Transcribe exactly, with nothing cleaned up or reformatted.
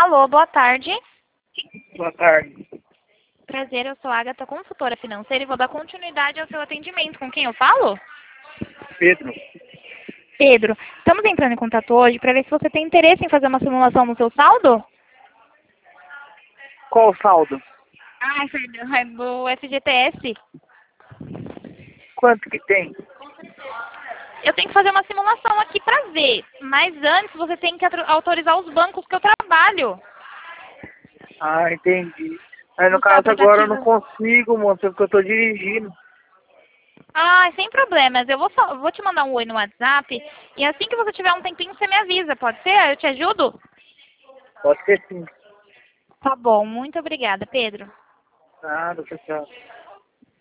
Alô, boa tarde. Boa tarde. Prazer, eu sou a Agatha, consultora financeira, e vou dar continuidade ao seu atendimento. Com quem eu falo? Pedro. Pedro, estamos entrando em contato hoje para ver se você tem interesse em fazer uma simulação no seu saldo? Qual o saldo? Ah, perdão, é do F G T S. Quanto que tem? Eu tenho que fazer uma simulação aqui para ver, mas antes você tem que atro- autorizar os bancos que eu trabalho. Ah, entendi. Mas no No seu caso agora eu não aplicativo. consigo, moça, porque eu tô dirigindo. Ah, sem problemas. Eu vou, só, vou te mandar um oi no WhatsApp e assim que você tiver um tempinho você me avisa, pode ser? Eu te ajudo? Pode ser sim. Tá bom, muito obrigada, Pedro. Nada, tchau, tchau.